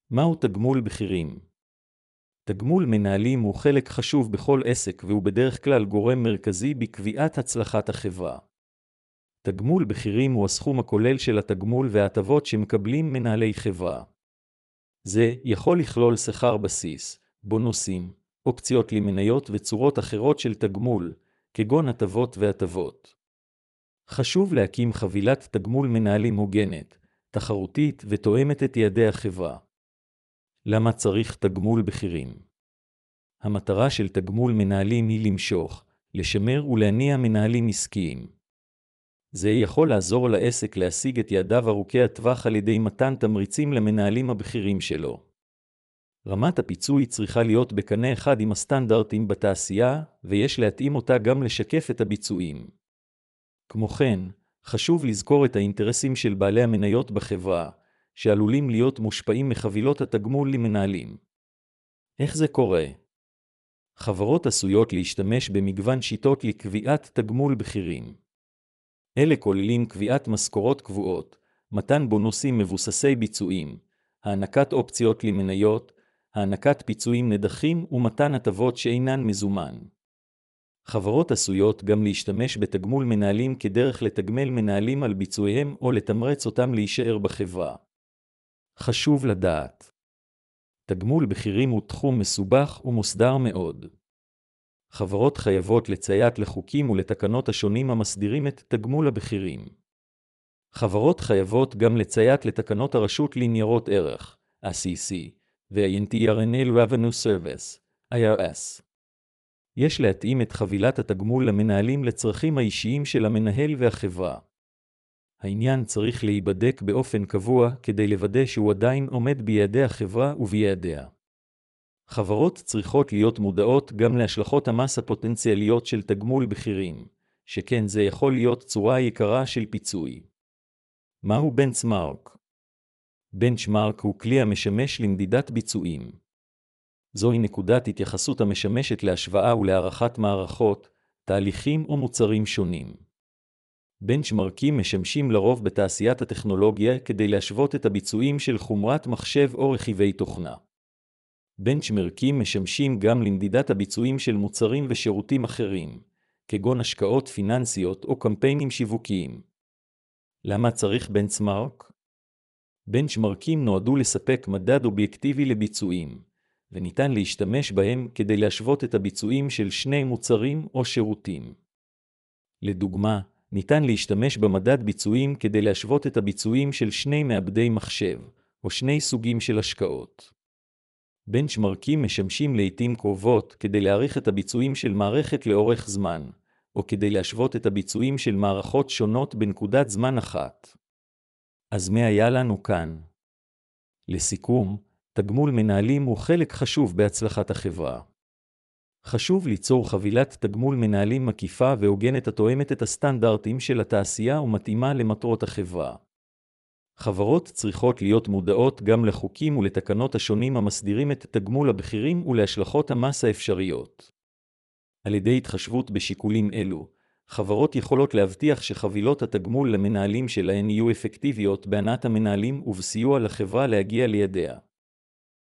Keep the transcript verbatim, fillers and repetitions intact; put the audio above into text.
מהו תגמול בכירים? תגמול מנהלים הוא חלק חשוב בכל עסק והוא בדרך כלל גורם מרכזי בקביעת הצלחת החברה. תגמול בכירים הוא הסכום הכולל של התגמול וההטבות שמקבלים מנהלי חברה. זה יכול לכלול שכר בסיס, בונוסים, אופציות למניות וצורות אחרות של תגמול, כגון הטבות והטבות. חשוב להקים חבילת תגמול מנהלים הוגנת, תחרותית ותואמת את יעדי החברה. למה צריך תגמול בכירים? המטרה של תגמול מנהלים היא למשוך, לשמר ולהניע מנהלים עסקיים. זה יכול לעזור לעסק להשיג את יעדיו ארוכי הטווח על ידי מתן תמריצים למנהלים הבכירים שלו. רמת הפיצוי צריכה להיות בקנה אחד עם הסטנדרטים בתעשייה, ויש להתאים אותה גם לשקף את הביצועים. כמו כן, חשוב לזכור את האינטרסים של בעלי המניות בחברה, שעלולים להיות מושפעים מחבילות התגמול למנהלים. איך זה קורה? חברות עשויות להשתמש במגוון שיטות לקביעת תגמול בכירים. אלה כוללים קביעת משכורות קבועות, מתן בונוסים מבוססי ביצועים, הענקת אופציות למניות, הענקת פיצויים נדחים ומתן הטבות שאינן מזומן. חברות עשויות גם להשתמש בתגמול מנהלים כדרך לתגמל מנהלים על ביצועיהם או לתמרץ אותם להישאר בחברה. חשוב לדעת. תגמול בכירים הוא תחום מסובך ומוסדר מאוד. חברות חייבות לציית לחוקים ולתקנות השונים המסדירים את תגמול הבכירים. חברות חייבות גם לציית לתקנות הרשות לניירות ערך, ה סי סי, וה-Internal Revenue Service, איי אר אס. יש להתאים את חבילת התגמול למנהלים לצרכים האישיים של המנהל והחברה. העניין צריך להיבדק באופן קבוע כדי לוודא שהוא עדיין עומד ביעדי החברה וביעדיה. חברות צריכות להיות מודעות גם להשלכות המס הפוטנציאליות של תגמול בכירים, שכן זה יכול להיות צורה יקרה של פיצוי. מהו בנצ'מארק? בנצ'מארק הוא כלי המשמש למדידת ביצועים. זוהי נקודת התייחסות המשמשת להשוואה ולהערכת מערכות, תהליכים או מוצרים שונים. בנצ'מארקים משמשים לרוב בתעשיית הטכנולוגיה כדי להשוות את הביצועים של חומרת מחשב או רכיבי תוכנה. בנצ'מארקים משמשים גם למדידת הביצועים של מוצרים ושירותים אחרים, כגון השקעות פיננסיות או קמפיינים שיווקיים. למה צריך בנצ'מארק? בנצ'מארקים נועדו לספק מדד אובייקטיבי לביצועים, וניתן להשתמש בהם כדי להשוות את הביצועים של שני מוצרים או שירותים. לדוגמה, ניתן להשתמש במדד ביצועים כדי להשוות את הביצועים של שני מעבדי מחשב, או שני סוגים של השקעות. בנצ'מארקים משמשים לעתים קרובות כדי להעריך את הביצועים של מערכת לאורך זמן, או כדי להשוות את הביצועים של מערכות שונות בנקודת זמן אחת. אז מה היה לנו כאן? לסיכום, תגמול מנהלים הוא חלק חשוב בהצלחת החברה. חשוב ליצור חבילת תגמול מנהלים מקיפה והוגנת התואמת את הסטנדרטים של התעשייה ומתאימה למטרות החברה. חברות צריכות להיות מודעות גם לחוקים ולתקנות השונים המסדירים את תגמול הבכירים ולהשלכות המס האפשריות. על ידי התחשבות בשיקולים אלו, חברות יכולות להבטיח שחבילות התגמול למנהלים שלהן יהיו אפקטיביות בהנעת המנהלים ובסיוע לחברה להגיע ליעדיה.